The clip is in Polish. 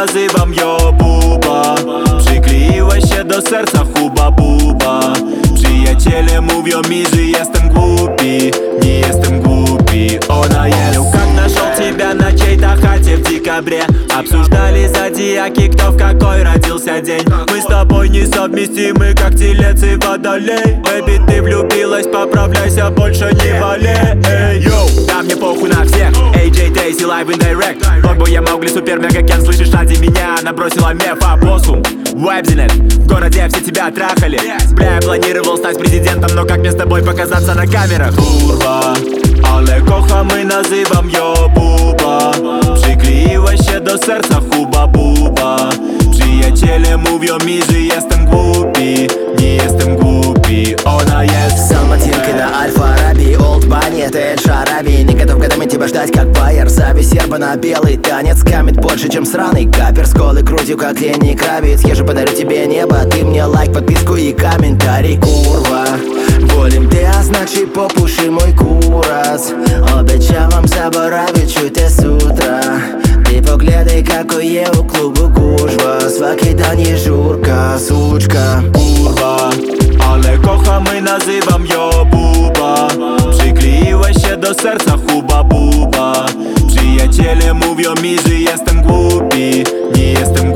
nazywam ją Buba. Przykleiła się do serca huba buba. Przyjaciele mówią mi, że jestem głupi. Nie jestem głupi, ona jest. Как нашел тебя на чьей-то хате в декабре. Обсуждали зодиаки, кто в какой родился день. Мы с тобой несовместимы, как телец и водолей. Бэби, ты влюбилась, поправляйся, больше не болей. Йоу, да мне похуй на всех. AJ Daisy, live and direct. Норбу я Маугли, супер мега кен. Слышишь, ради меня она бросила меф, опоссум. Вебзинет, в городе все тебя трахали. Бля, я планировал стать президентом, но как мне с тобой показаться на камерах? Kurwa, ale kochamy, nazywam ją Buba. Przykleiła się do serca huba buba. Przyjaciele mówią mi, że jestem głupi. Nie jestem głupi, ona jest. Салматинка на Альфа-Араби, Олд Банни, это Эдж Араби. Не готов годами тебя ждать, как Байер. Зависть серба на белый танец, камет больше, чем сраный капер. С голой грудью, как Ленни Кравиц. Я же подарю тебе небо, ты мне лайк, подписку и комментарий. Kurwa, волим ty, a znaczy popuszy mój kuras. Обещавам заборавить чуть с утра. Ty погледай, какое у клубу гужва. Свакиданье журка, сучка. Kurwa, ale kochamy, nazywam ją Buba. Przykleiła się do serca huba buba. Przyjaciele mówią mi, że jestem głupi. Nie jestem